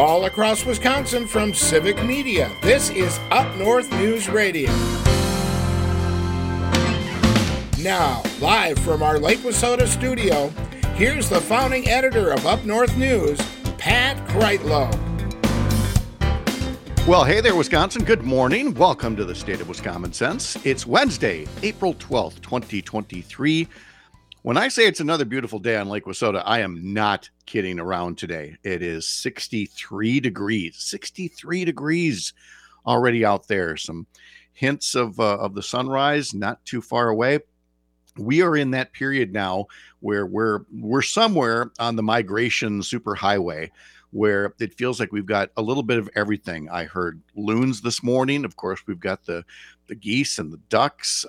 All across Wisconsin from Civic Media, this is Up North News Radio. Now, live from our Lake Wissota studio, here's the founding editor of Up North News, Pat Kreitlow. Well, hey there, Wisconsin. Good morning. Welcome to the State of Wisconsin Sense. It's Wednesday, April 12th, 2023. When I say it's another beautiful day on Lake Wissota, I am not kidding around today. It is 63 degrees already out there. Some hints of the sunrise not too far away. We are in that period now where we're somewhere on the migration superhighway where it feels like we've got a little bit of everything. I heard loons this morning. Of course, we've got the geese and the ducks.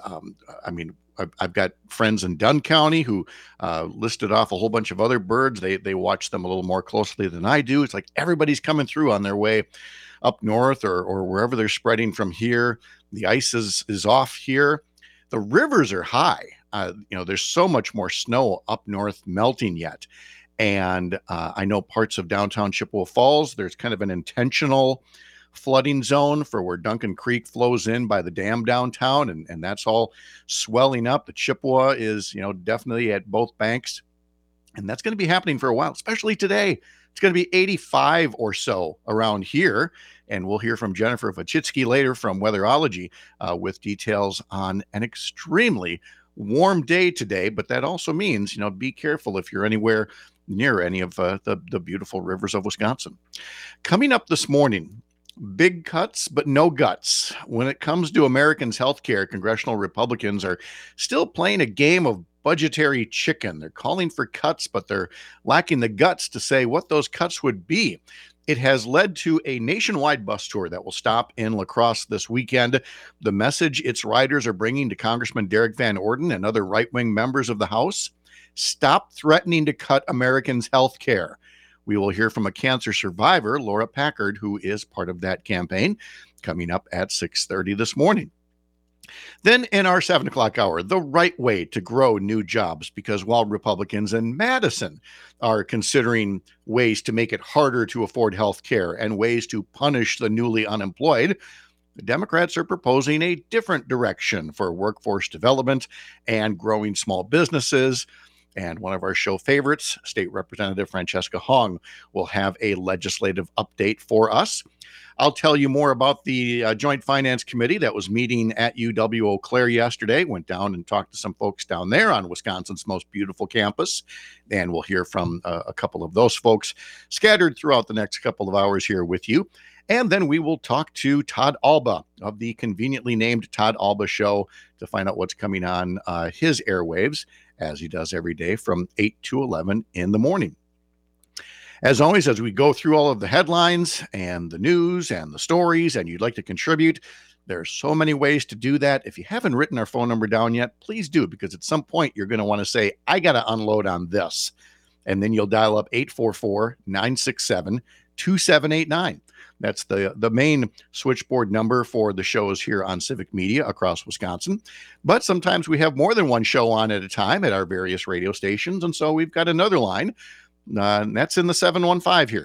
I've got friends in Dunn County who listed off a whole bunch of other birds. They watch them a little more closely than I do. It's like everybody's coming through on their way up north or wherever they're spreading from here. The ice is off here. The rivers are high. There's so much more snow up north melting yet. And I know parts of downtown Chippewa Falls, there's kind of an intentional flooding zone for where Duncan Creek flows in by the dam downtown, and that's all swelling up. The Chippewa is, definitely at both banks, and that's going to be happening for a while, especially today. It's going to be 85 or so around here, and we'll hear from Jennifer Vachitsky later from Weatherology with details on an extremely warm day today, but that also means, be careful if you're anywhere near any of the beautiful rivers of Wisconsin. Coming up this morning, big cuts, but no guts. When it comes to Americans' health care, congressional Republicans are still playing a game of budgetary chicken. They're calling for cuts, but they're lacking the guts to say what those cuts would be. It has led to a nationwide bus tour that will stop in La Crosse this weekend. The message its riders are bringing to Congressman Derek Van Orden and other right-wing members of the House: stop threatening to cut Americans' health care. We will hear from a cancer survivor, Laura Packard, who is part of that campaign, coming up at 6:30 this morning. Then in our 7 o'clock hour, the right way to grow new jobs, because while Republicans in Madison are considering ways to make it harder to afford health care and ways to punish the newly unemployed, the Democrats are proposing a different direction for workforce development and growing small businesses. And one of our show favorites, State Representative Francesca Hong, will have a legislative update for us. I'll tell you more about the Joint Finance Committee that was meeting at UW Eau Claire yesterday. Went down and talked to some folks down there on Wisconsin's most beautiful campus. And we'll hear from a couple of those folks scattered throughout the next couple of hours here with you. And then we will talk to Todd Alba of the conveniently named Todd Alba Show to find out what's coming on his airwaves, as he does every day from 8 to 11 in the morning. As always, as we go through all of the headlines and the news and the stories, and you'd like to contribute, there's so many ways to do that. If you haven't written our phone number down yet, please do, because at some point you're going to want to say, I got to unload on this. And then you'll dial up 844-967-2789. That's the main switchboard number for the shows here on Civic Media across Wisconsin. But sometimes we have more than one show on at a time at our various radio stations. And so we've got another line. That's in the 715 here,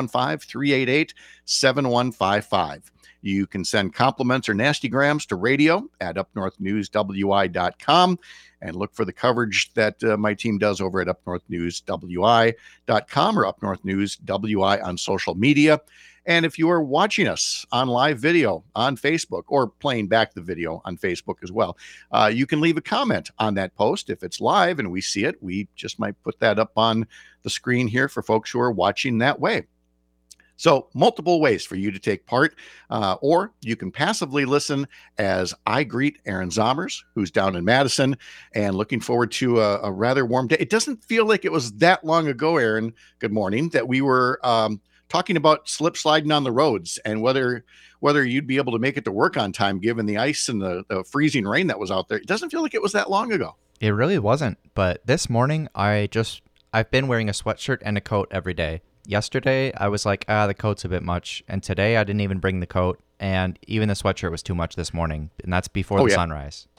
715-388-7155. You can send compliments or nastygrams to radio at upnorthnewswi.com and look for the coverage that my team does over at upnorthnewswi.com or upnorthnewswi on social media. And if you are watching us on live video on Facebook or playing back the video on Facebook as well, you can leave a comment on that post. If it's live and we see it, we just might put that up on the screen here for folks who are watching that way. So multiple ways for you to take part, or you can passively listen as I greet Aaron Zommers, who's down in Madison and looking forward to a rather warm day. It doesn't feel like it was that long ago, Aaron, good morning, that we were talking about slip sliding on the roads and whether you'd be able to make it to work on time, given the ice and the freezing rain that was out there. It doesn't feel like it was that long ago. It really wasn't. But this morning, I've been wearing a sweatshirt and a coat every day. Yesterday, I was like, the coat's a bit much. And today, I didn't even bring the coat. And even the sweatshirt was too much this morning. And that's before the sunrise.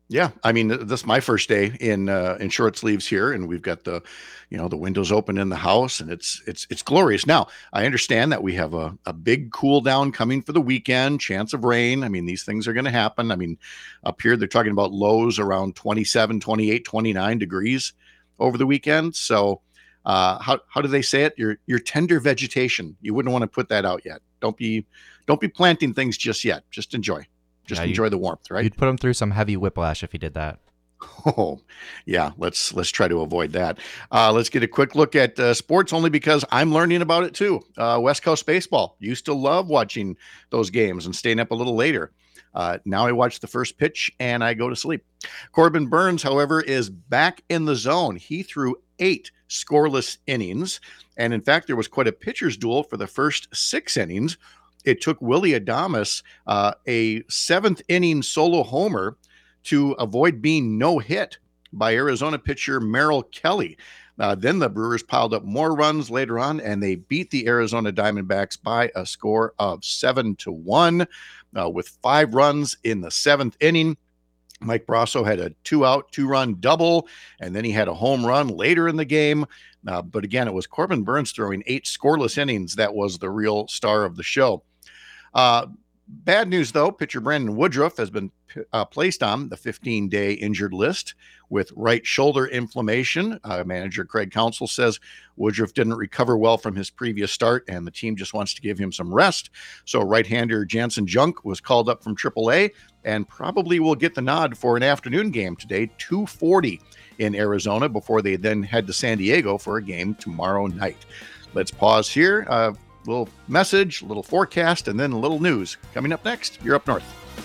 Yeah, I mean, this is my first day in short sleeves here, and we've got the windows open in the house, and it's glorious. Now, I understand that we have a big cool down coming for the weekend, chance of rain. I mean, these things are going to happen. I mean, up here they're talking about lows around 27, 28, 29 degrees over the weekend. So, how do they say it? Your tender vegetation. You wouldn't want to put that out yet. Don't be planting things just yet. Just enjoy. Just enjoy the warmth, right? You'd put them through some heavy whiplash if you did that. Oh, yeah. Let's try to avoid that. Let's get a quick look at sports, only because I'm learning about it too. West Coast baseball. Used to love watching those games and staying up a little later. Now I watch the first pitch and I go to sleep. Corbin Burns, however, is back in the zone. He threw 8 scoreless innings, and in fact, there was quite a pitcher's duel for the first 6 innings. It took Willy Adames a 7th inning solo homer to avoid being no hit by Arizona pitcher Merrill Kelly. Then the Brewers piled up more runs later on, and they beat the Arizona Diamondbacks by a score of 7-1 with 5 runs in the 7th inning. Mike Brasso had a 2-out, 2-run double, and then he had a home run later in the game. But again, it was Corbin Burns throwing 8 scoreless innings that was the real star of the show. Bad news, though. Pitcher Brandon Woodruff has been placed on the 15-day injured list with right shoulder inflammation. Manager Craig Counsell says Woodruff didn't recover well from his previous start, and the team just wants to give him some rest. So right-hander Jansen Junk was called up from AAA and probably will get the nod for an afternoon game today, 2:40 in Arizona, before they then head to San Diego for a game tomorrow night. Let's pause here. Little message, a little forecast, and then a little news. Coming up next, you're up north.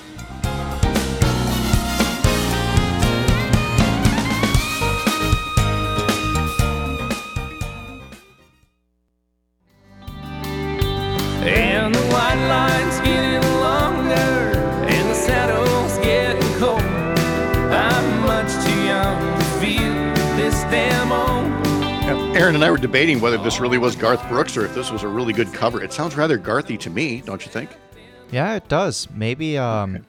And the white line's getting longer, and the saddle's getting cold. I'm much too young to feel this damn old. Aaron and I were debating whether this really was Garth Brooks or if this was a really good cover. It sounds rather Garthy to me, don't you think? Yeah, it does. Maybe, it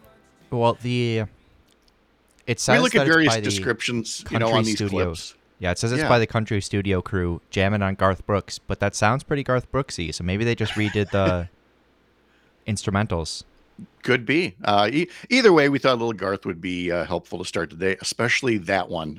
says we look at various the descriptions, Country on these Studios. clips. Yeah, it says it's by the Country Studio crew jamming on Garth Brooks, but that sounds pretty Garth Brooksy, so maybe they just redid the instrumentals. Could be. Either way, we thought a little Garth would be helpful to start today, especially that one.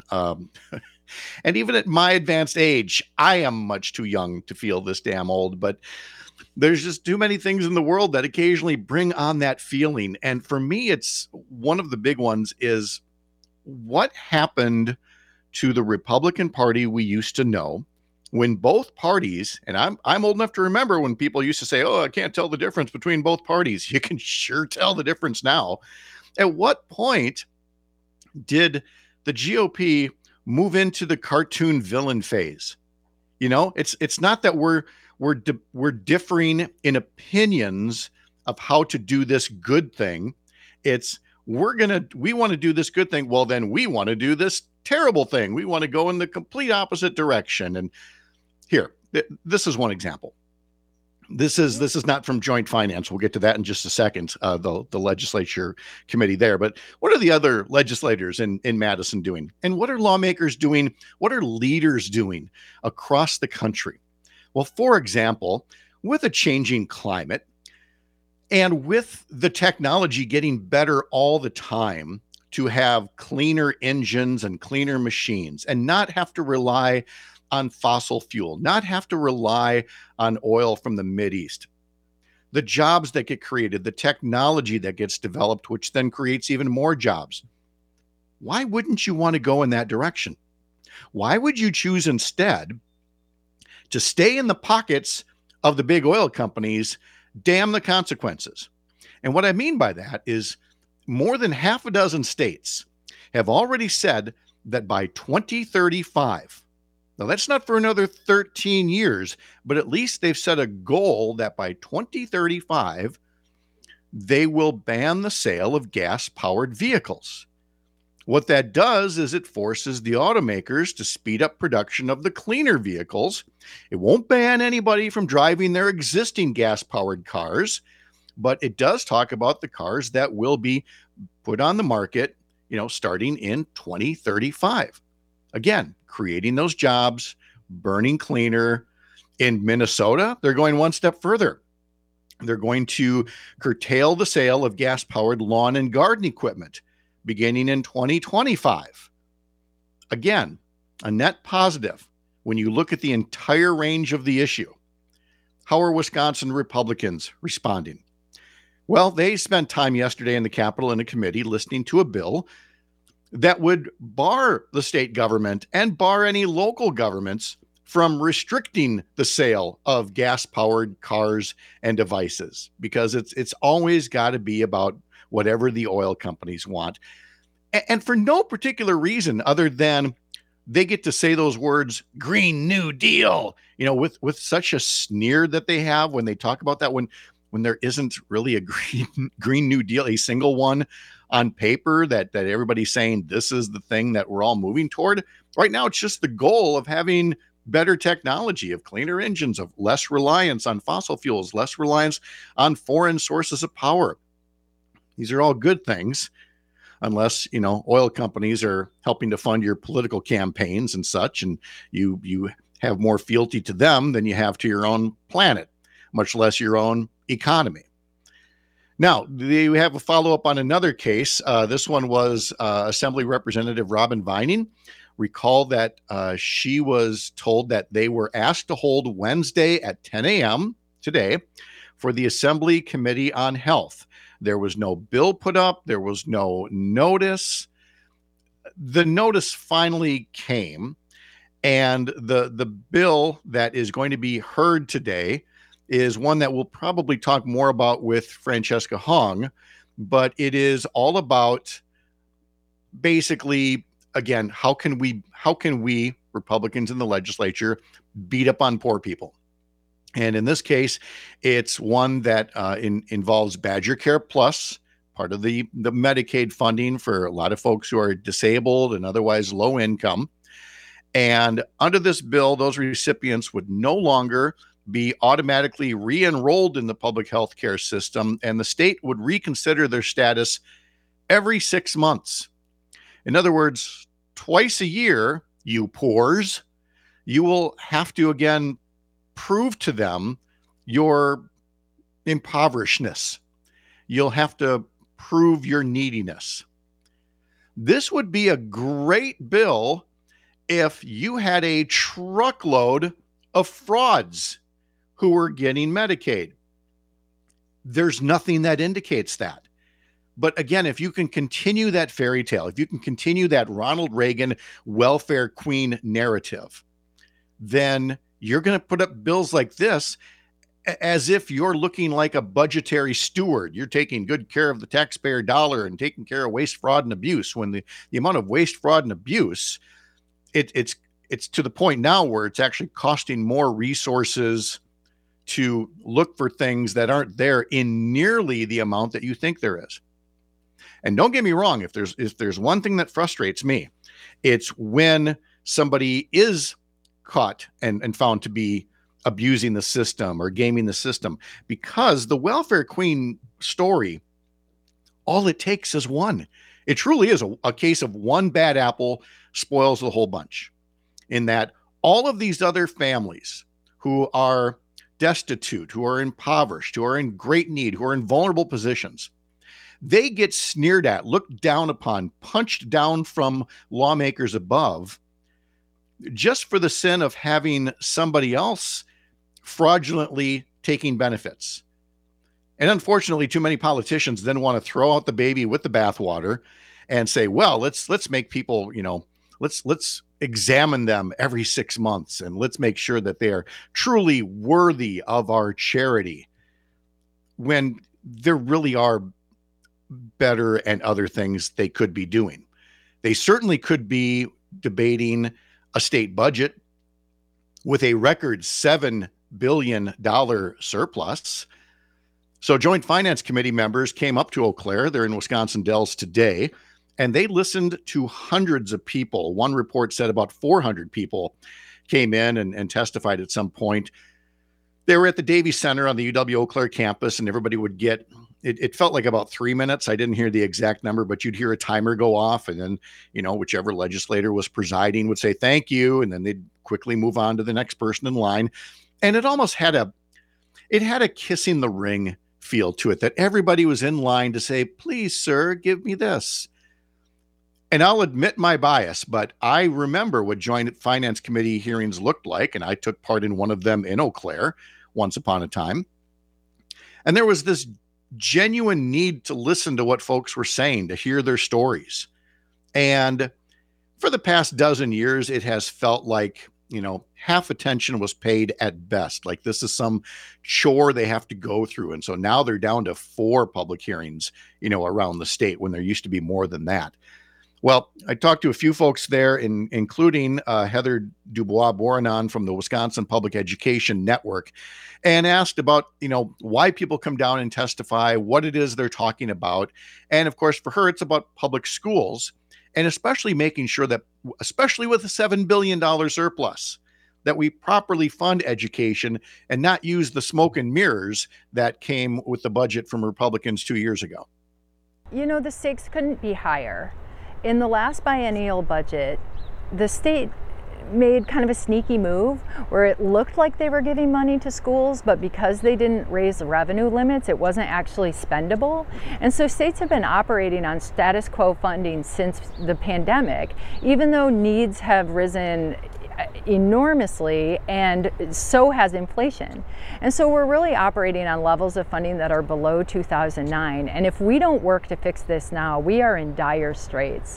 And even at my advanced age, I am much too young to feel this damn old, but there's just too many things in the world that occasionally bring on that feeling. And for me, it's one of the big ones is what happened to the Republican Party we used to know when both parties, and I'm old enough to remember when people used to say, oh, I can't tell the difference between both parties. You can sure tell the difference now. At what point did the GOP move into the cartoon villain phase? It's not that we're differing in opinions of how to do this good thing. It's we want to do this good thing. Well, then we want to do this terrible thing. We want to go in the complete opposite direction. And here, this is one example. This is not from Joint Finance. We'll get to that in just a second, the legislature committee there. But what are the other legislators in Madison doing? And what are lawmakers doing? What are leaders doing across the country? Well, for example, with a changing climate and with the technology getting better all the time to have cleaner engines and cleaner machines and not have to rely on fossil fuel, not have to rely on oil from the Mideast. The jobs that get created, the technology that gets developed, which then creates even more jobs. Why wouldn't you want to go in that direction? Why would you choose instead to stay in the pockets of the big oil companies? Damn the consequences. And what I mean by that is more than half a dozen states have already said that by 2035, now, that's not for another 13 years, but at least they've set a goal that by 2035, they will ban the sale of gas-powered vehicles. What that does is it forces the automakers to speed up production of the cleaner vehicles. It won't ban anybody from driving their existing gas-powered cars, but it does talk about the cars that will be put on the market, starting in 2035. Again, creating those jobs, burning cleaner. In Minnesota, they're going one step further. They're going to curtail the sale of gas-powered lawn and garden equipment beginning in 2025. Again, a net positive when you look at the entire range of the issue. How are Wisconsin Republicans responding? Well, they spent time yesterday in the Capitol in a committee listening to a bill that would bar the state government and bar any local governments from restricting the sale of gas-powered cars and devices, because it's always got to be about whatever the oil companies want. And for no particular reason other than they get to say those words, Green New Deal, with such a sneer that they have when they talk about that, when there isn't really a Green New Deal, a single one on paper that everybody's saying this is the thing that we're all moving toward. Right now, it's just the goal of having better technology, of cleaner engines, of less reliance on fossil fuels, less reliance on foreign sources of power. These are all good things, unless, oil companies are helping to fund your political campaigns and such, and you have more fealty to them than you have to your own planet, much less your own economy. Now, they have a follow-up on another case. This one was Assembly Representative Robin Vining. Recall that she was told that they were asked to hold Wednesday at 10 a.m. today for the Assembly Committee on Health. There was no bill put up. There was no notice. The notice finally came, and the bill that is going to be heard today is one that we'll probably talk more about with Francesca Hong, but it is all about basically, again, how can we Republicans in the legislature beat up on poor people? And in this case, it's one that involves Badger Care Plus, part of the Medicaid funding for a lot of folks who are disabled and otherwise low income. And under this bill, those recipients would no longer be automatically re-enrolled in the public health care system, and the state would reconsider their status every 6 months. In other words, twice a year, you poors, you will have to again prove to them your impoverishedness. You'll have to prove your neediness. This would be a great bill if you had a truckload of frauds who were getting Medicaid. There's nothing that indicates that. But again, if you can continue that fairy tale, if you can continue that Ronald Reagan welfare queen narrative, then you're going to put up bills like this as if you're looking like a budgetary steward. You're taking good care of the taxpayer dollar and taking care of waste, fraud, and abuse, when the amount of waste, fraud, and abuse, it's to the point now where it's actually costing more resources to look for things that aren't there in nearly the amount that you think there is. And don't get me wrong, if there's one thing that frustrates me, it's when somebody is caught and found to be abusing the system or gaming the system, because the welfare queen story, all it takes is one. It truly is a case of one bad apple spoils the whole bunch, in that all of these other families who are destitute, who are impoverished, who are in great need, who are in vulnerable positions, they get sneered at, looked down upon, punched down from lawmakers above, just for the sin of having somebody else fraudulently taking benefits. And unfortunately, too many politicians then want to throw out the baby with the bathwater and say, well, let's make people, let's examine them every 6 months, and let's make sure that they are truly worthy of our charity, when there really are better and other things they could be doing. They certainly could be debating a state budget with a record $7 billion surplus. So Joint Finance Committee members came up to Eau Claire, they're in Wisconsin Dells today, and they listened to hundreds of people. One report said about 400 people came in and testified at some point. They were at the Davie Center on the UW Eau Claire campus, and everybody would get it felt like about 3 minutes. I didn't hear the exact number, but you'd hear a timer go off, and then, whichever legislator was presiding would say thank you, and then they'd quickly move on to the next person in line. And it almost had a kissing the ring feel to it, that everybody was in line to say, please, sir, give me this. And I'll admit my bias, but I remember what Joint Finance Committee hearings looked like, and I took part in one of them in Eau Claire once upon a time. And there was this genuine need to listen to what folks were saying, to hear their stories. And for the past dozen years, it has felt like, half attention was paid at best. Like this is some chore they have to go through. And so now they're down to 4 public hearings, around the state, when there used to be more than that. Well, I talked to a few folks there, including Heather Dubois-Bourgeon from the Wisconsin Public Education Network, and asked about, why people come down and testify, what it is they're talking about. And of course, for her, it's about public schools, and especially making sure that, especially with a $7 billion surplus, that we properly fund education and not use the smoke and mirrors that came with the budget from Republicans 2 years ago. The stakes couldn't be higher. In the last biennial budget, the state made kind of a sneaky move where it looked like they were giving money to schools, but because they didn't raise the revenue limits, it wasn't actually spendable. And so states have been operating on status quo funding since the pandemic, even though needs have risen enormously, and so has inflation. And so we're really operating on levels of funding that are below 2009. And if we don't work to fix this now, we are in dire straits.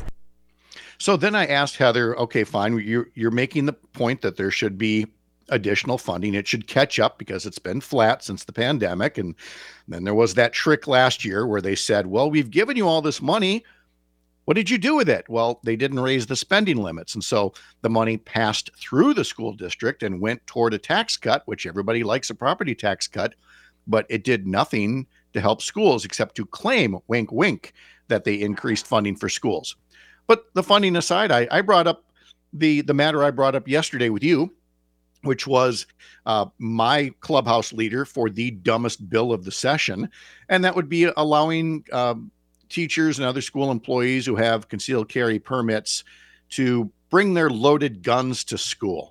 So then I asked Heather, okay, fine, you're making the point that there should be additional funding. It should catch up because it's been flat since the pandemic. And then there was that trick last year where they said, well, we've given you all this money. What did you do with it? Well, they didn't raise the spending limits. And so the money passed through the school district and went toward a tax cut, which everybody likes a property tax cut, but it did nothing to help schools except to claim, wink, wink, that they increased funding for schools. But the funding aside, I brought up the matter I brought up yesterday with you, which was my clubhouse leader for the dumbest bill of the session. And that would be allowing teachers and other school employees who have concealed carry permits to bring their loaded guns to school.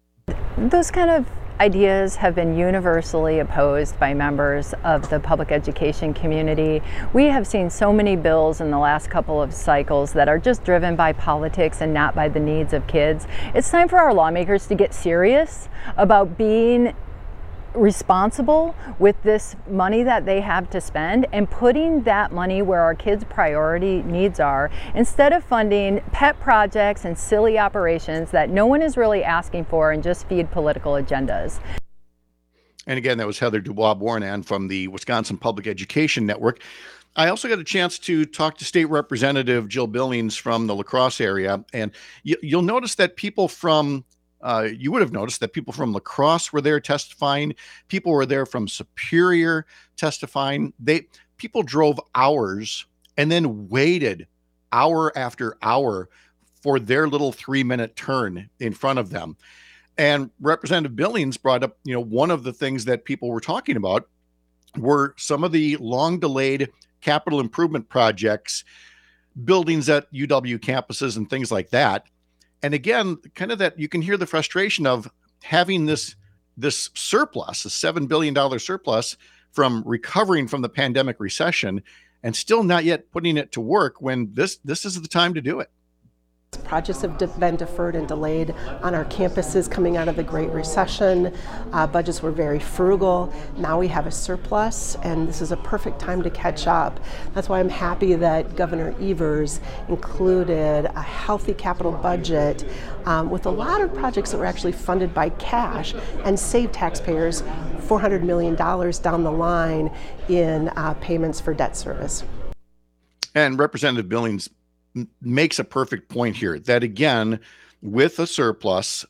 Those kind of ideas have been universally opposed by members of the public education community. We have seen so many bills in the last couple of cycles that are just driven by politics and not by the needs of kids. It's time for our lawmakers to get serious about being responsible with this money that they have to spend and putting that money where our kids' priority needs are, instead of funding pet projects and silly operations that no one is really asking for and just feed political agendas. And again, that was Heather Dubois-Bourgeon from the Wisconsin Public Education Network. I also got a chance to talk to State Representative Jill Billings from the La Crosse area, and you'll notice that people from you would have noticed that people from La Crosse were there testifying. People were there from Superior testifying. People drove hours and then waited hour after hour for their little 3-minute turn in front of them. And Representative Billings brought up, one of the things that people were talking about were some of the long delayed capital improvement projects, buildings at UW campuses and things like that. And again, kind of that you can hear the frustration of having this surplus, a $7 billion surplus from recovering from the pandemic recession, and still not yet putting it to work when this is the time to do it. Projects have been deferred and delayed on our campuses coming out of the Great Recession. Budgets were very frugal. Now we have a surplus, and this is a perfect time to catch up. That's why I'm happy that Governor Evers included a healthy capital budget with a lot of projects that were actually funded by cash and save taxpayers $400 million down the line in payments for debt service. And Representative Billings makes a perfect point here that, again, with a surplus,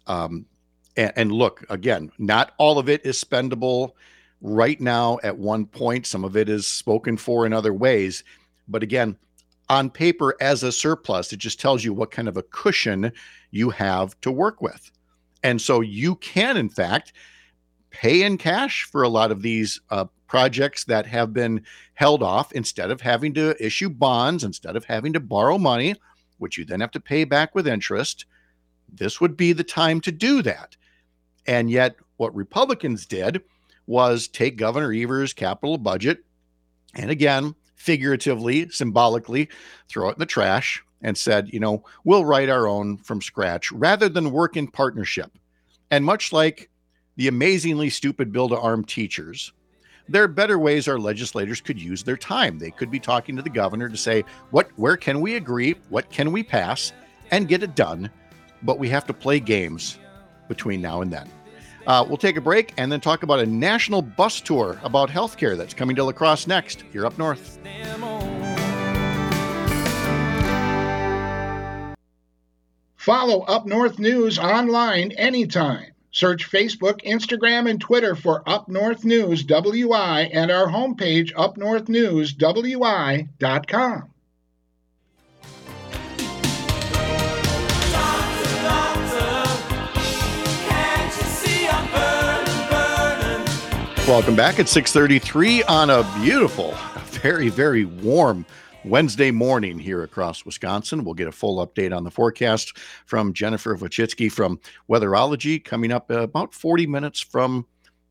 and look, again, not all of it is spendable right now at one point. Some of it is spoken for in other ways. But again, on paper as a surplus, it just tells you what kind of a cushion you have to work with. And so you can, in fact, pay in cash for a lot of these projects that have been held off, instead of having to issue bonds, instead of having to borrow money, which you then have to pay back with interest. This would be the time to do that. And yet what Republicans did was take Governor Evers' capital budget and, again, figuratively, symbolically, throw it in the trash and said, we'll write our own from scratch rather than work in partnership. And much like the amazingly stupid bill to arm teachers, there are better ways our legislators could use their time. They could be talking to the governor to say, where can we agree? What can we pass and get it done? But we have to play games between now and then. We'll take a break and then talk about a national bus tour about healthcare that's coming to La Crosse next. You're Up North. Follow Up North News online anytime. Search Facebook, Instagram, and Twitter for Up North News WI and our homepage, upnorthnewswi.com. Welcome back at 6:33 on a beautiful, very, very warm Wednesday morning here across Wisconsin. We'll get a full update on the forecast from Jennifer Wojcicki from Weatherology coming up about 45 minutes from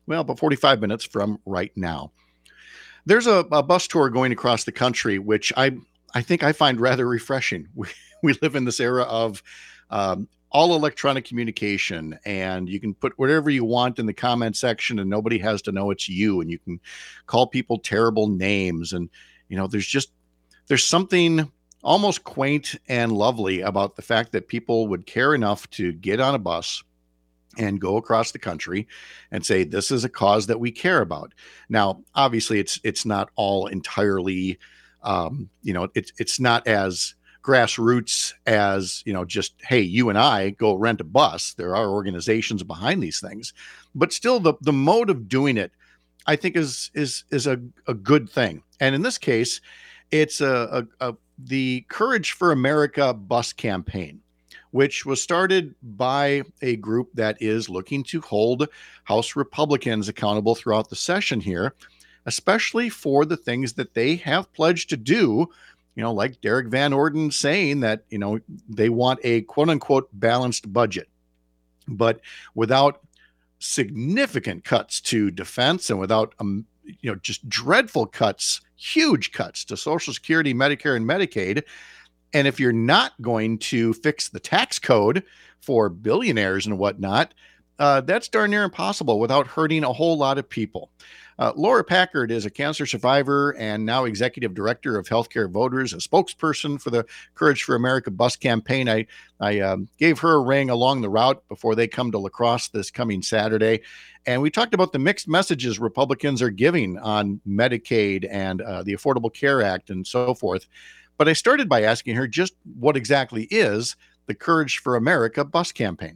right now. There's a bus tour going across the country, which I think I find rather refreshing. We live in this era of all electronic communication, and you can put whatever you want in the comment section and nobody has to know it's you, and you can call people terrible names. And, there's something almost quaint and lovely about the fact that people would care enough to get on a bus and go across the country and say, this is a cause that we care about. Now, obviously it's not all entirely, it's not as grassroots as, just, hey, you and I go rent a bus. There are organizations behind these things, but still the mode of doing it, I think is a good thing. And in this case, it's the Courage for America bus campaign, which was started by a group that is looking to hold House Republicans accountable throughout the session here, especially for the things that they have pledged to do, like Derek Van Orden saying that, they want a quote unquote balanced budget, but without significant cuts to defense and without, just dreadful cuts, huge cuts to Social Security, Medicare, and Medicaid. And if you're not going to fix the tax code for billionaires and whatnot, that's darn near impossible without hurting a whole lot of people. Laura Packard is a cancer survivor and now executive director of Healthcare Voters, a spokesperson for the Courage for America bus campaign. I gave her a ring along the route before they come to La Crosse this coming Saturday. And we talked about the mixed messages Republicans are giving on Medicaid and the Affordable Care Act and so forth. But I started by asking her just what exactly is the Courage for America bus campaign.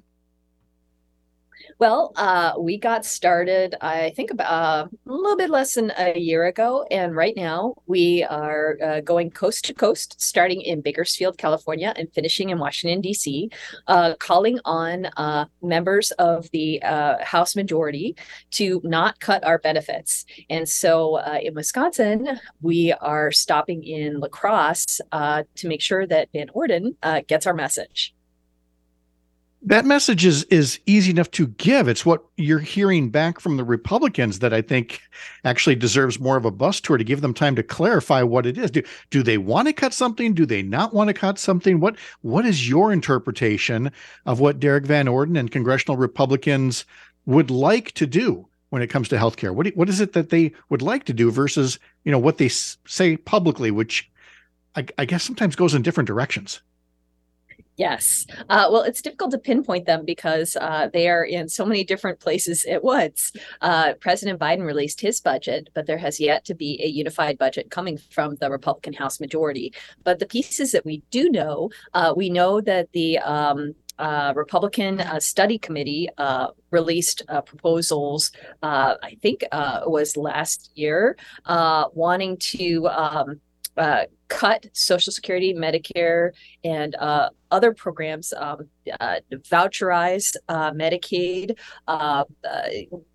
Well, we got started, I think, about a little bit less than a year ago. And right now we are going coast to coast, starting in Bakersfield, California, and finishing in Washington, D.C., calling on members of the House majority to not cut our benefits. And so in Wisconsin, we are stopping in La Crosse to make sure that Van Orden gets our message. That message is easy enough to give. It's what you're hearing back from the Republicans that I think actually deserves more of a bus tour to give them time to clarify what it is. Do they want to cut something? Do they not want to cut something? What is your interpretation of what Derek Van Orden and congressional Republicans would like to do when it comes to healthcare? What is it that they would like to do versus, what they say publicly, which I guess sometimes goes in different directions? Yes. Well, it's difficult to pinpoint them because they are in so many different places at once. President Biden released his budget, but there has yet to be a unified budget coming from the Republican House majority. But the pieces that we do know, we know that the Republican study committee released proposals, I think it was last year, wanting to cut Social Security, Medicare, and other programs, voucherize Medicaid,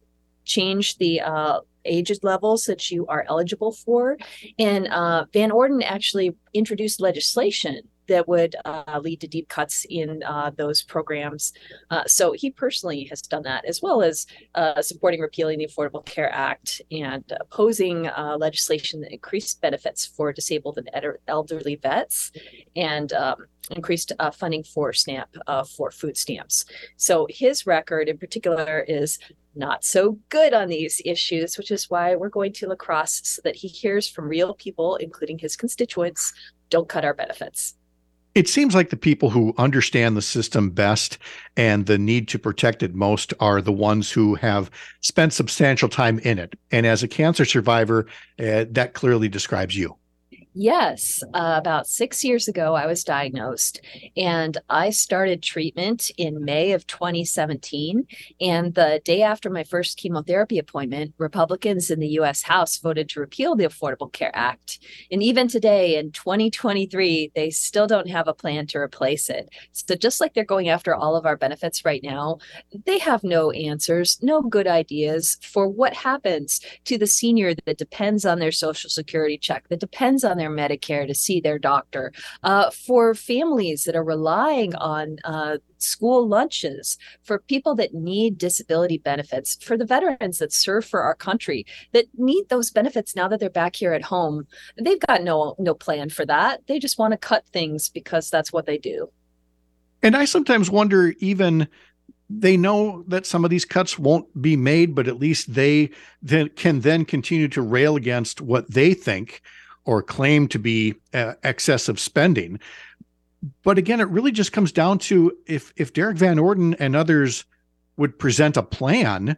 change the age levels that you are eligible for. And Van Orden actually introduced legislation that would lead to deep cuts in those programs. So he personally has done that, as well as supporting repealing the Affordable Care Act and opposing legislation that increased benefits for disabled and elderly vets, and increased funding for SNAP for food stamps. So his record in particular is not so good on these issues, which is why we're going to La Crosse, so that he hears from real people, including his constituents. Don't cut our benefits. It seems like the people who understand the system best and the need to protect it most are the ones who have spent substantial time in it. And as a cancer survivor, that clearly describes you. Yes, about 6 years ago, I was diagnosed, and I started treatment in May of 2017. And the day after my first chemotherapy appointment, Republicans in the U.S. House voted to repeal the Affordable Care Act. And even today, in 2023, they still don't have a plan to replace it. So just like they're going after all of our benefits right now, they have no answers, no good ideas for what happens to the senior that depends on their Social Security check, that depends on their Medicare to see their doctor, for families that are relying on school lunches, for people that need disability benefits, for the veterans that serve for our country that need those benefits now that they're back here at home. They've got no plan for that. They just want to cut things because that's what they do. And I sometimes wonder, even they know that some of these cuts won't be made, but at least they can continue to rail against what they think or claim to be excessive spending. But again, it really just comes down to if Derek Van Orden and others would present a plan,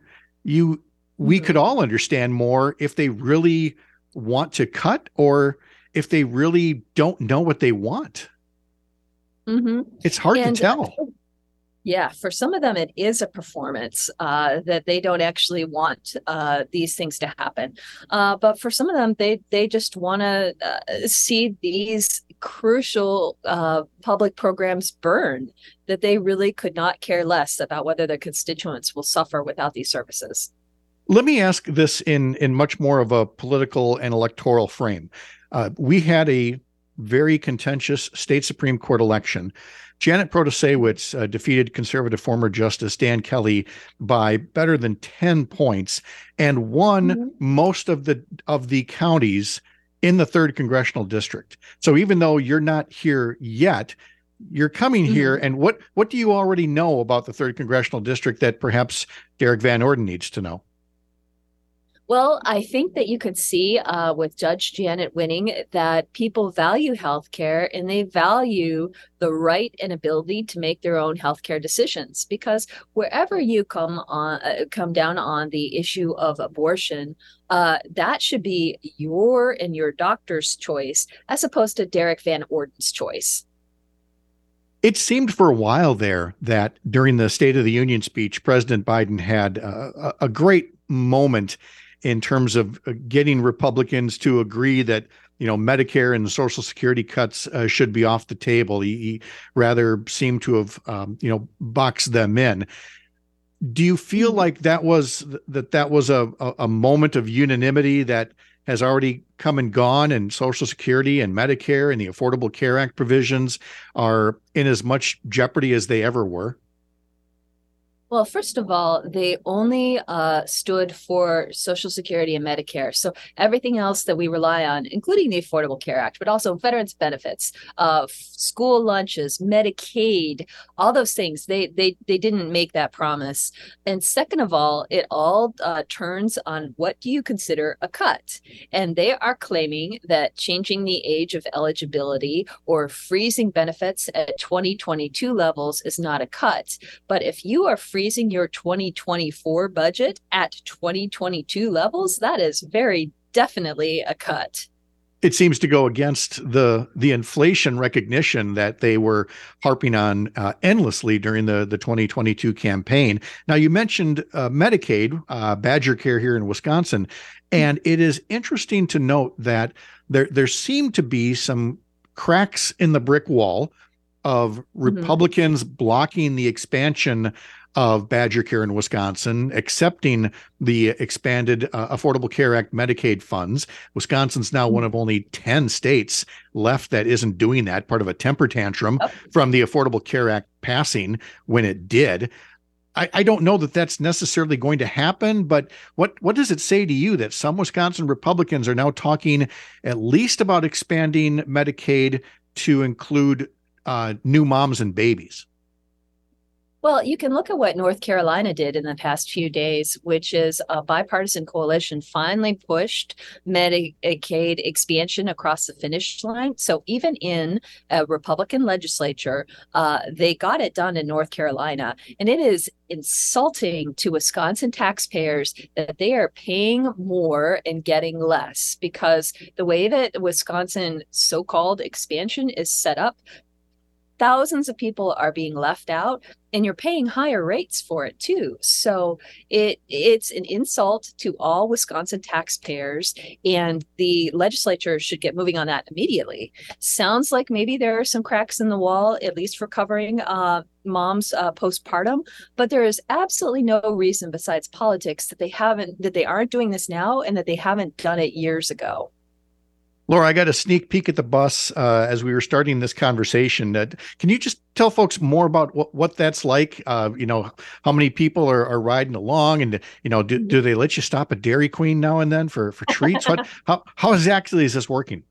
we could all understand more if they really want to cut or if they really don't know what they want. Mm-hmm. It's hard to tell. Yeah, for some of them, it is a performance that they don't actually want these things to happen. But for some of them, they just want to see these crucial public programs burn, that they really could not care less about whether their constituents will suffer without these services. Let me ask this in much more of a political and electoral frame. We had a very contentious state Supreme Court election. Janet Protasewicz defeated conservative former Justice Dan Kelly by better than 10 points and won most of the counties in the 3rd Congressional District. So even though you're not here yet, you're coming here. And what do you already know about the 3rd Congressional District that perhaps Derek Van Orden needs to know? Well, I think that you could see with Judge Janet winning that people value healthcare and they value the right and ability to make their own healthcare decisions. Because wherever you come down on the issue of abortion, that should be your and your doctor's choice, as opposed to Derek Van Orden's choice. It seemed for a while there that during the State of the Union speech, President Biden had a great moment in terms of getting Republicans to agree that, Medicare and Social Security cuts should be off the table. He rather seemed to have, boxed them in. Do you feel like that was a moment of unanimity that has already come and gone, and Social Security and Medicare and the Affordable Care Act provisions are in as much jeopardy as they ever were? Well, first of all, they only stood for Social Security and Medicare. So everything else that we rely on, including the Affordable Care Act, but also veterans benefits, school lunches, Medicaid, all those things, they didn't make that promise. And second of all, it all turns on what do you consider a cut? And they are claiming that changing the age of eligibility or freezing benefits at 2022 levels is not a cut. But if you are freezing your 2024 budget at 2022 levels, that is very definitely a cut. It seems to go against the inflation recognition that they were harping on endlessly during the 2022 campaign. Now, you mentioned Medicaid, Badger Care here in Wisconsin, and it is interesting to note that there seem to be some cracks in the brick wall of Republicans blocking the expansion of Badger Care in Wisconsin, accepting the expanded Affordable Care Act Medicaid funds. Wisconsin's now one of only 10 states left that isn't doing that, part of a temper tantrum from the Affordable Care Act passing when it did. I don't know that that's necessarily going to happen, but what does it say to you that some Wisconsin Republicans are now talking at least about expanding Medicaid to include new moms and babies? Well, you can look at what North Carolina did in the past few days, which is a bipartisan coalition finally pushed Medicaid expansion across the finish line. So even in a Republican legislature, they got it done in North Carolina. And it is insulting to Wisconsin taxpayers that they are paying more and getting less, because the way that Wisconsin so-called expansion is set up, thousands of people are being left out, and you're paying higher rates for it too. So it's an insult to all Wisconsin taxpayers, and the legislature should get moving on that immediately. Sounds like maybe there are some cracks in the wall, at least for covering moms postpartum, but there is absolutely no reason besides politics that they aren't doing this now, and that they haven't done it years ago. Laura, I got a sneak peek at the bus as we were starting this conversation. Can you just tell folks more about what that's like? How many people are riding along, and do they let you stop at Dairy Queen now and then for treats? How exactly is this working?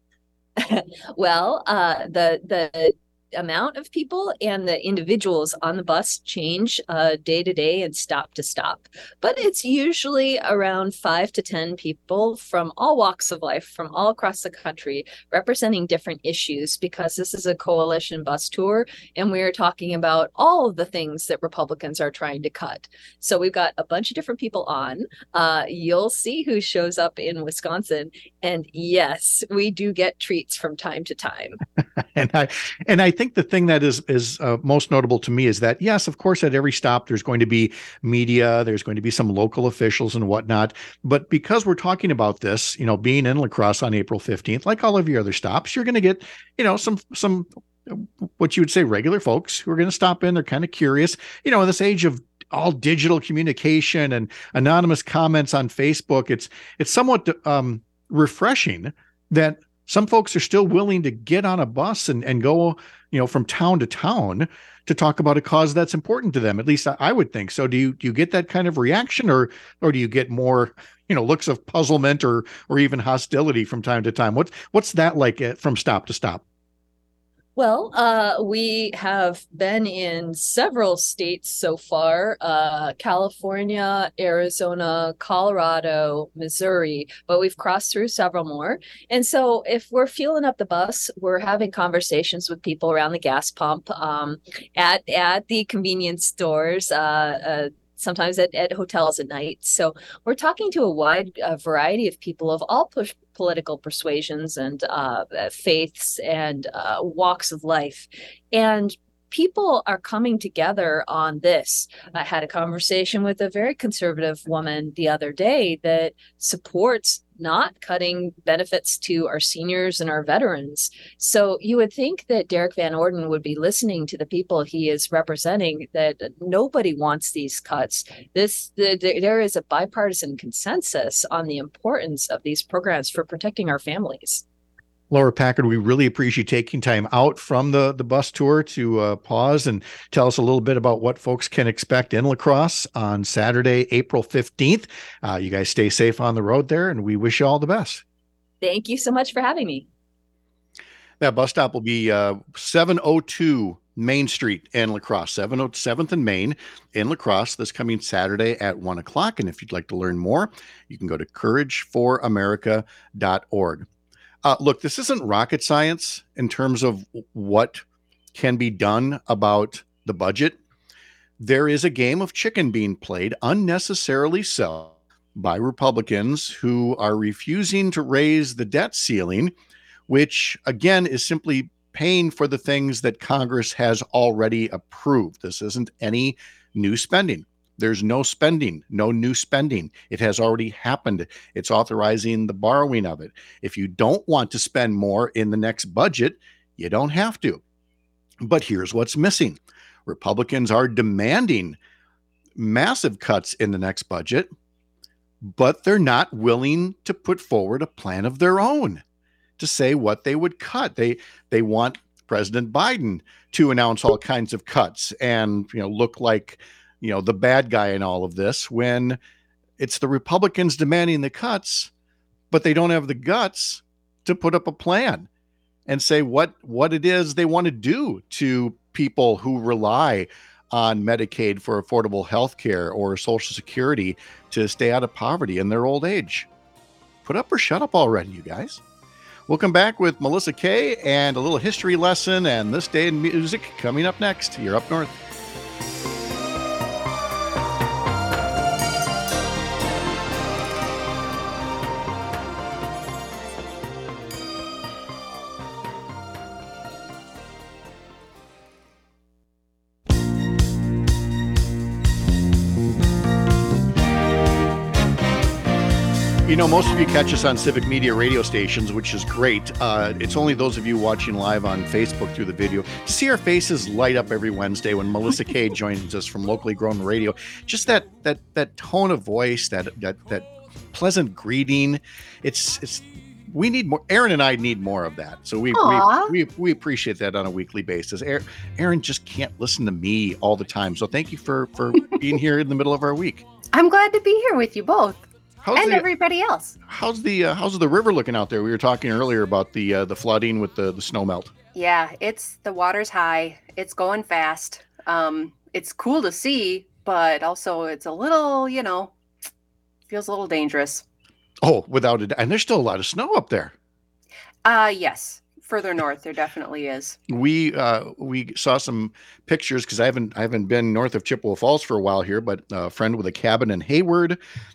Well, the amount of people and the individuals on the bus change day to day and stop to stop. But it's usually around 5 to 10 people from all walks of life, from all across the country, representing different issues, because this is a coalition bus tour, and we're talking about all of the things that Republicans are trying to cut. So we've got a bunch of different people on. You'll see who shows up in Wisconsin. And yes, we do get treats from time to time. And I think the thing that is most notable to me is that, yes, of course, at every stop, there's going to be media, there's going to be some local officials and whatnot. But because we're talking about this, being in La Crosse on April 15th, like all of your other stops, you're going to get, some what you would say regular folks who are going to stop in. They're kind of curious, in this age of all digital communication and anonymous comments on Facebook. It's somewhat refreshing that some folks are still willing to get on a bus and go, from town to town to talk about a cause that's important to them. At least I would think so. Do you get that kind of reaction, or do you get more, looks of puzzlement or even hostility from time to time? What's that like from stop to stop? Well, we have been in several states so far, California, Arizona, Colorado, Missouri, but we've crossed through several more. And so if we're fueling up the bus, we're having conversations with people around the gas pump, at the convenience stores, sometimes at hotels at night. So we're talking to a wide variety of people of all political persuasions and faiths and walks of life. And people are coming together on this. I had a conversation with a very conservative woman the other day that supports not cutting benefits to our seniors and our veterans. So you would think that Derek Van Orden would be listening to the people he is representing, that nobody wants these cuts. There is a bipartisan consensus on the importance of these programs for protecting our families. Laura Packard, we really appreciate you taking time out from the bus tour to pause and tell us a little bit about what folks can expect in La Crosse on Saturday, April 15th. You guys stay safe on the road there, and we wish you all the best. Thank you so much for having me. That bus stop will be 702 Main Street in La Crosse, 707th and Main in La Crosse, this coming Saturday at 1 o'clock. And if you'd like to learn more, you can go to courageforamerica.org. Look, this isn't rocket science in terms of what can be done about the budget. There is a game of chicken being played, unnecessarily so, by Republicans who are refusing to raise the debt ceiling, which, again, is simply paying for the things that Congress has already approved. This isn't any new spending. There's no spending, no new spending. It has already happened. It's authorizing the borrowing of it. If you don't want to spend more in the next budget, you don't have to. But here's what's missing. Republicans are demanding massive cuts in the next budget, but they're not willing to put forward a plan of their own to say what they would cut. They want President Biden to announce all kinds of cuts and, look like, the bad guy in all of this, when it's the Republicans demanding the cuts, but they don't have the guts to put up a plan and say what it is they want to do to people who rely on Medicaid for affordable health care or Social Security to stay out of poverty in their old age. Put up or shut up already, you guys. We'll come back with Melissa Kay and a little history lesson and This Day in Music coming up next. You're Up North. Most of you catch us on Civic Media radio stations, which is great. It's only those of you watching live on Facebook through the video. To see our faces light up every Wednesday when Melissa Kay joins us from Locally Grown Radio. Just that tone of voice, that pleasant greeting. It's we need more. Aaron and I need more of that. So we appreciate that on a weekly basis. Aaron just can't listen to me all the time. So thank you for being here in the middle of our week. I'm glad to be here with you both. Everybody else. How's the river looking out there? We were talking earlier about the flooding with the snow melt. Yeah, the water's high. It's going fast. It's cool to see, but also it's a little, feels a little dangerous. Oh, without it. And there's still a lot of snow up there. Yes. Further north, there definitely is. We saw some pictures because I haven't been north of Chippewa Falls for a while here, but a friend with a cabin in Hayward,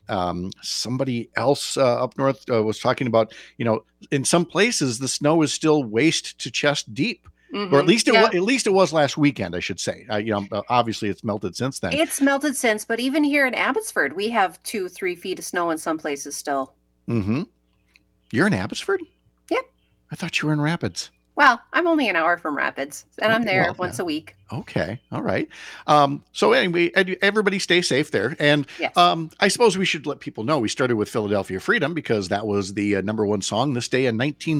somebody else up north was talking about, in some places the snow is still waist to chest deep, or at least it was last weekend, I should say. Obviously it's melted since then. It's melted since, but even here in Abbotsford, we have 2-3 feet of snow in some places still. Mm-hmm. You're in Abbotsford? Yep. I thought you were in Rapids. Well, I'm only an hour from Rapids, and I'm there once a week. Okay. All right. So anyway, everybody stay safe there. And yes. I suppose we should let people know we started with Philadelphia Freedom because that was the number one song this day in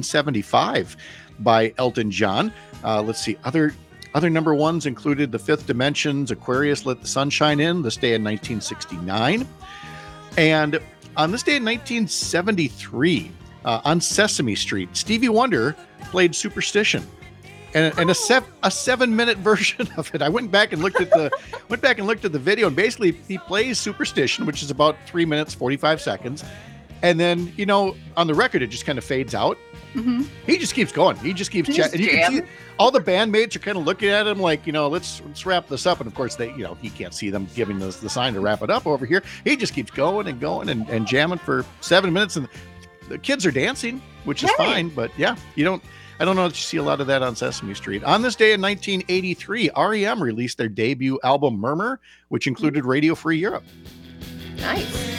1975 by Elton John. Let's see. Other number ones included The Fifth Dimension's Aquarius Let the Sunshine In this day in 1969. And on this day in 1973, on Sesame Street, Stevie Wonder played Superstition, and a 7-minute version of it. I went back and looked at the video, and basically he plays Superstition, which is about 3 minutes 45 seconds, and then on the record it just kind of fades out. Mm-hmm. He just keeps going. He just keeps chatting. You can see all the bandmates are kind of looking at him like, let's wrap this up. And of course they, he can't see them giving the sign to wrap it up over here. He just keeps going and going and jamming for 7 minutes, and the kids are dancing, which is fine, but yeah, I don't know if you see a lot of that on Sesame Street. On this day in 1983, REM released their debut album Murmur, which included Radio Free Europe. Nice.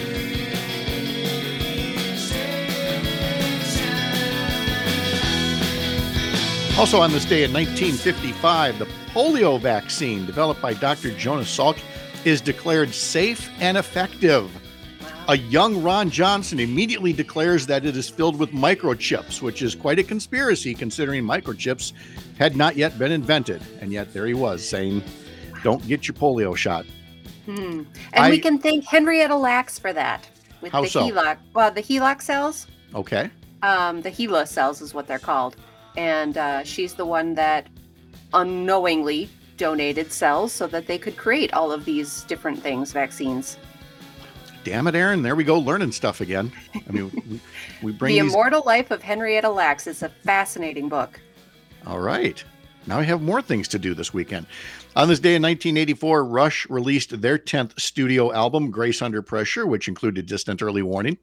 Also on this day in 1955, the polio vaccine developed by Dr. Jonas Salk is declared safe and effective. A young Ron Johnson immediately declares that it is filled with microchips, which is quite a conspiracy considering microchips had not yet been invented. And yet there he was saying, don't get your polio shot. And we can thank Henrietta Lacks for that. With How the so? HeLoc. Well, the HeLoc cells. Okay. The HeLa cells is what they're called. And she's the one that unknowingly donated cells so that they could create all of these different things, vaccines. Damn it, Aaron. There we go, learning stuff again. I mean, we bring The Immortal Life of Henrietta Lacks. It's a fascinating book. All right. Now we have more things to do this weekend. On this day in 1984, Rush released their 10th studio album, Grace Under Pressure, which included Distant Early Warning.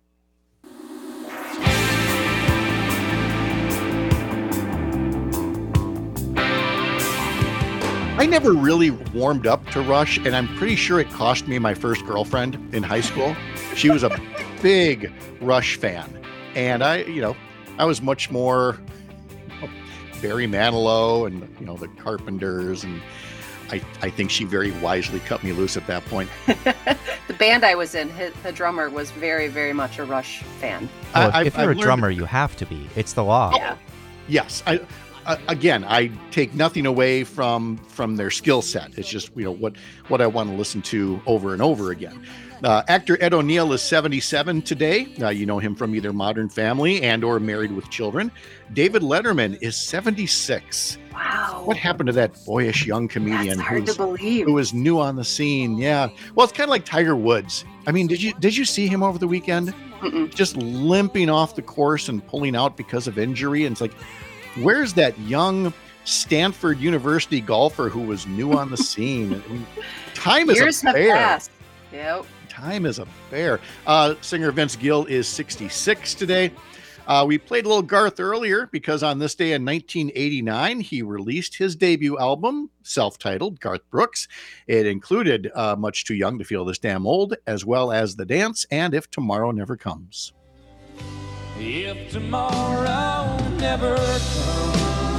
I never really warmed up to Rush, and I'm pretty sure it cost me my first girlfriend in high school. She was a big Rush fan, and I was much more Barry Manilow and the Carpenters, and I think she very wisely cut me loose at that point. The band I was in, the drummer was very, very much a Rush fan. Well, if you're a drummer, you have to be. It's the law. Yeah. Yes. Again, I take nothing away from their skill set. It's just, what I want to listen to over and over again. Actor Ed O'Neill is 77 today. You know him from either Modern Family and or Married with Children. David Letterman is 76. Wow. What happened to that boyish young comedian That's hard to believe. who was new on the scene? Yeah. Well, it's kind of like Tiger Woods. I mean, did you see him over the weekend? Mm-mm. Just limping off the course and pulling out because of injury. And it's like, where's that young Stanford University golfer who was new on the scene? I mean, time is Years a have bear. passed. Yep. Time is a bear. Singer Vince Gill is 66 today. We played a little Garth earlier because on this day in 1989, he released his debut album, self-titled Garth Brooks. It included Much Too Young to Feel This Damn Old, as well as The Dance and If Tomorrow Never Comes. If tomorrow never comes,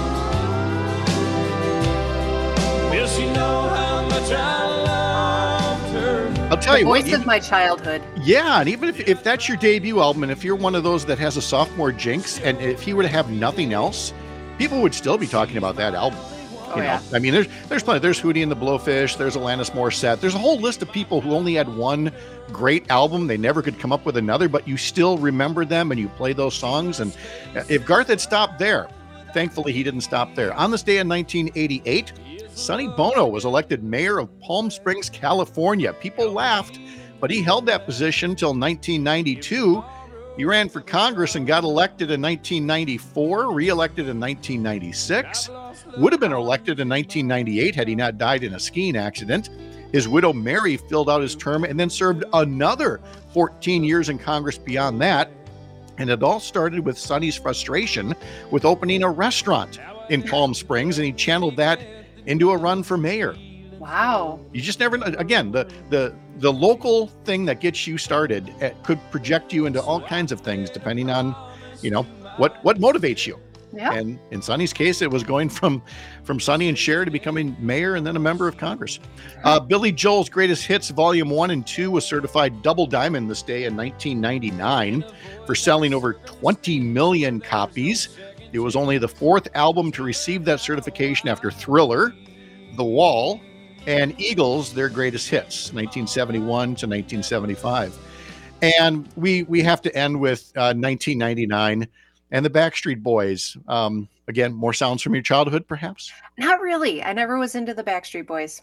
will she know how much I loved her? I'll tell you what. Voice of my childhood. Yeah, and even if that's your debut album, and if you're one of those that has a sophomore jinx, and if he were to have nothing else, people would still be talking about that album. Oh, yeah. I mean, there's plenty. There's Hootie and the Blowfish. There's Alanis Morissette. There's a whole list of people who only had one great album. They never could come up with another, but you still remember them and you play those songs. And if Garth had stopped there, thankfully he didn't stop there. On this day in 1988, Sonny Bono was elected mayor of Palm Springs, California. People laughed, but he held that position till 1992. He ran for Congress and got elected in 1994, re-elected in 1996. Would have been elected in 1998 had he not died in a skiing accident. His widow Mary filled out his term and then served another 14 years in Congress beyond that. And it all started with Sonny's frustration with opening a restaurant in Palm Springs, and he channeled that into a run for mayor. Wow. You just never know. Again, the local thing that gets you started could project you into all kinds of things depending on, what motivates you. Yeah. And in Sonny's case, it was going from Sonny and Cher to becoming mayor and then a member of Congress. Billy Joel's Greatest Hits Volume 1 and 2 was certified double diamond this day in 1999 for selling over 20 million copies. It was only the fourth album to receive that certification after Thriller, The Wall, and Eagles, their greatest hits, 1971 to 1975. And we have to end with 1999 and the Backstreet Boys. Again, more sounds from your childhood, perhaps? Not really. I never was into the Backstreet Boys.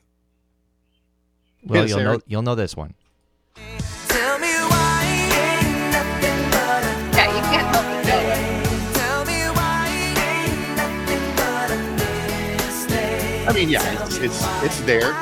Well, Yes, you'll know this one. Tell me why ain't nothing but a Yeah, you can't help but know it. Tell me why ain't nothing but a mistake. I mean, yeah, it's there.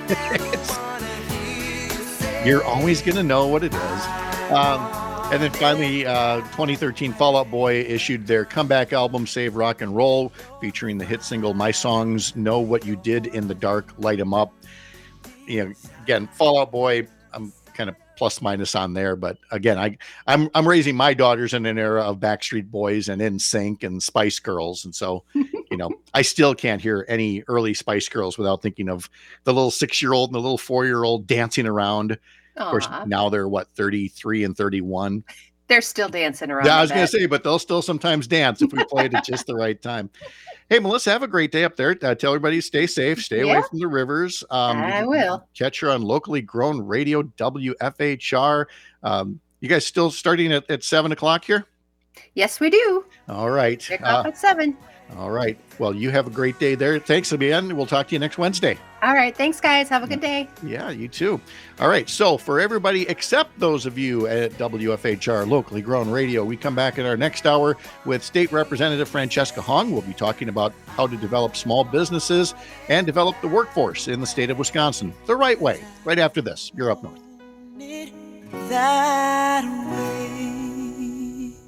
You're always going to know what it is. And then finally, 2013 Fall Out Boy issued their comeback album, Save Rock and Roll, featuring the hit single, My Songs Know What You Did in the Dark, Light 'Em Up. Again, Fall Out Boy, I'm kind of plus minus on there, but again, I'm raising my daughters in an era of Backstreet Boys and NSYNC and Spice Girls, and so I still can't hear any early Spice Girls without thinking of the little 6-year-old and the little 4-year-old dancing around. Of course, now they're 33 and 31. They're still dancing around. Yeah, I was going to say, but they'll still sometimes dance if we play it at just the right time. Hey, Melissa, have a great day up there. Tell everybody stay safe, stay away from the rivers. I will. Catch her on locally grown radio, WFHR. You guys still starting at 7:00 here? Yes, we do. All right. Pick up at 7. All right. Well, you have a great day there. Thanks again. We'll talk to you next Wednesday. All right. Thanks, guys. Have a good day. Yeah, you too. All right. So for everybody except those of you at WFHR Locally Grown Radio, we come back in our next hour with State Representative Francesca Hong. We'll be talking about how to develop small businesses and develop the workforce in the state of Wisconsin the right way. Right after this, you're Up North. That way.